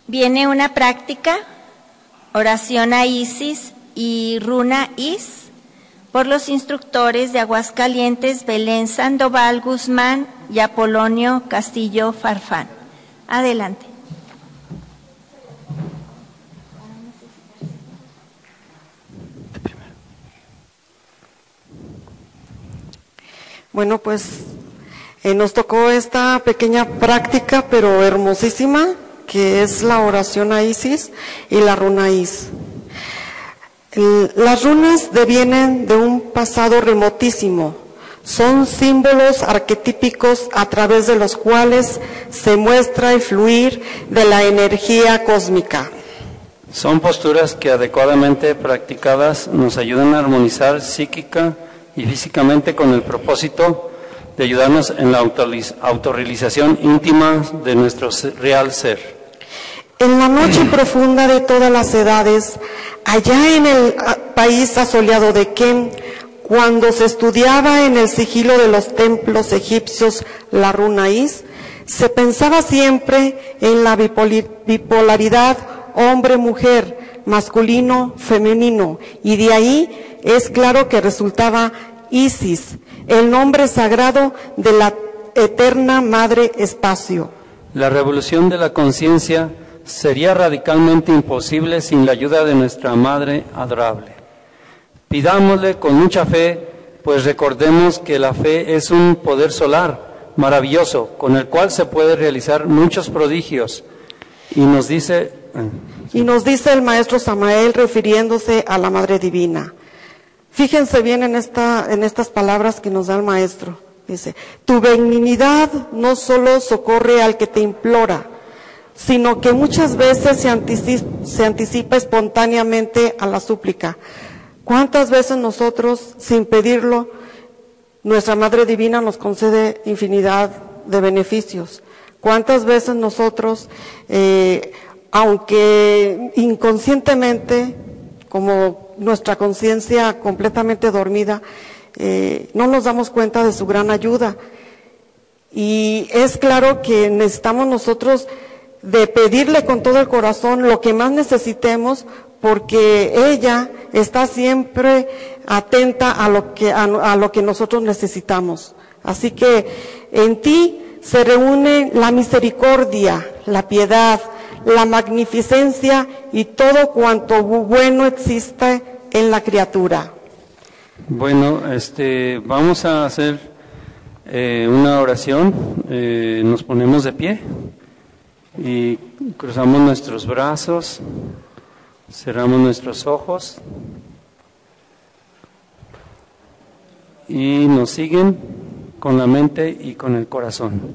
Viene una práctica, oración a Isis y runa Is, por los instructores de Aguascalientes, Belén Sandoval Guzmán y Apolonio Castillo Farfán. Adelante. Bueno, pues nos tocó esta pequeña práctica, pero hermosísima, que es la oración a Isis y la runa Is. Las runas devienen de un pasado remotísimo. Son símbolos arquetípicos a través de los cuales se muestra el fluir de la energía cósmica. Son posturas que adecuadamente practicadas nos ayudan a armonizar psíquica y físicamente con el propósito de ayudarnos en la autorrealización íntima de nuestro real ser. En la noche profunda de todas las edades, allá en el país asoleado de Kem, cuando se estudiaba en el sigilo de los templos egipcios la runa Is, se pensaba siempre en la bipolaridad hombre-mujer, masculino-femenino, y de ahí es claro que resultaba Isis, el nombre sagrado de la eterna Madre Espacio. La revolución de la conciencia sería radicalmente imposible sin la ayuda de nuestra Madre adorable. Pidámosle con mucha fe, pues recordemos que la fe es un poder solar maravilloso, con el cual se puede realizar muchos prodigios. Y nos dice el maestro Samael refiriéndose a la Madre Divina. Fíjense bien en estas palabras que nos da el maestro. Dice, tu benignidad no solo socorre al que te implora, sino que muchas veces se anticipa espontáneamente a la súplica. ¿Cuántas veces nosotros, sin pedirlo, nuestra Madre Divina nos concede infinidad de beneficios? ¿Cuántas veces nosotros, aunque inconscientemente, como nuestra conciencia completamente dormida, no nos damos cuenta de su gran ayuda? Y es claro que necesitamos nosotros de pedirle con todo el corazón lo que más necesitemos, porque ella está siempre atenta a lo que nosotros necesitamos. Así que en ti se reúne la misericordia, la piedad, la magnificencia y todo cuanto bueno existe en la criatura. Bueno, vamos a hacer una oración. Nos ponemos de pie y cruzamos nuestros brazos, cerramos nuestros ojos y nos siguen con la mente y con el corazón.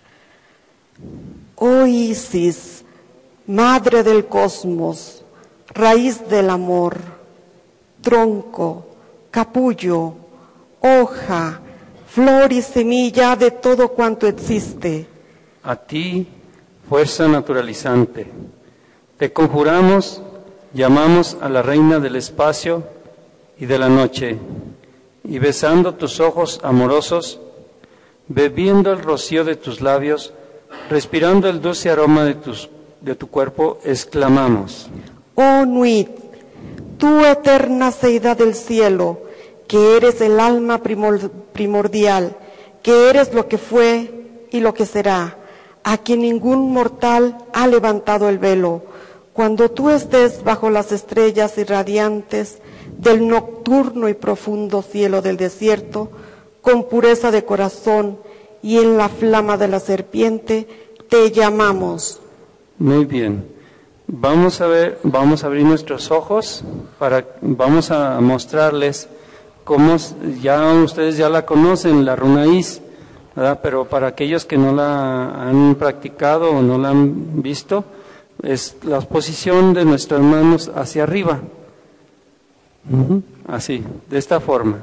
Oh Isis, Madre del Cosmos, raíz del amor, tronco, capullo, hoja, flor y semilla de todo cuanto existe. A ti, fuerza naturalizante, te conjuramos, llamamos a la Reina del Espacio y de la Noche, y besando tus ojos amorosos, bebiendo el rocío de tus labios, respirando el dulce aroma de tu cuerpo, exclamamos: Oh Nuit, tú eterna seidad del cielo, que eres el alma primordial, que eres lo que fue y lo que será, a quien ningún mortal ha levantado el velo. Cuando tú estés bajo las estrellas irradiantes del nocturno y profundo cielo del desierto, con pureza de corazón y en la flama de la serpiente, te llamamos. Muy bien. Vamos a abrir nuestros ojos, vamos a mostrarles cómo ustedes ya la conocen, la runa Is, ¿verdad? Pero para aquellos que no la han practicado o no la han visto, es la posición de nuestras manos hacia arriba. Así, de esta forma.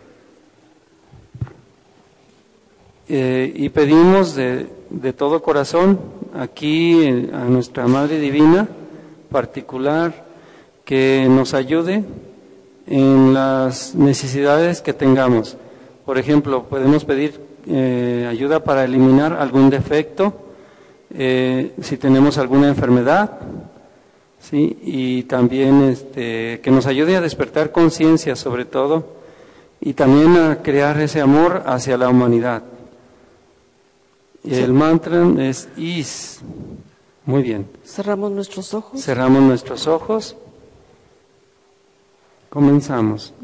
Y pedimos de todo corazón aquí a nuestra Madre Divina particular que nos ayude en las necesidades que tengamos. Por ejemplo, podemos pedir ayuda para eliminar algún defecto, si tenemos alguna enfermedad, ¿sí? Y también que nos ayude a despertar conciencia sobre todo, y también a crear ese amor hacia la humanidad. Y el mantra es Is. Muy bien. Cerramos nuestros ojos. Cerramos nuestros ojos. Comenzamos.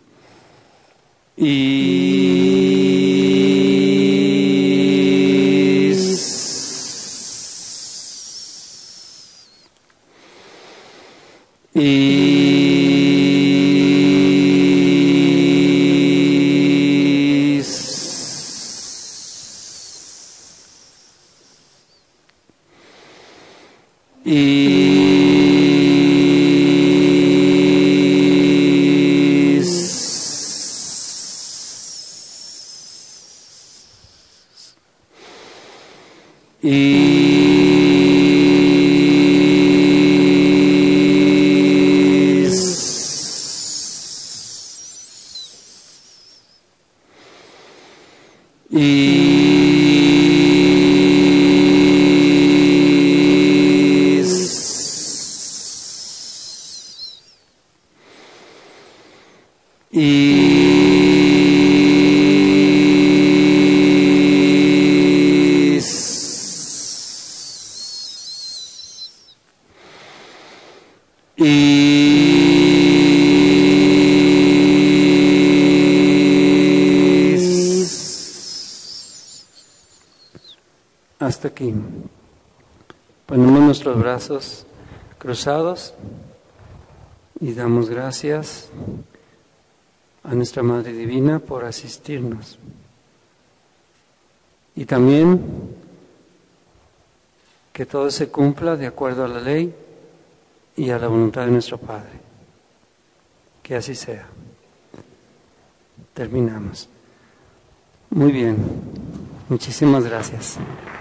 Hasta aquí. Ponemos nuestros brazos cruzados y damos gracias a nuestra Madre Divina por asistirnos. Y también que todo se cumpla de acuerdo a la ley y a la voluntad de nuestro Padre. Que así sea. Terminamos. Muy bien. Muchísimas gracias.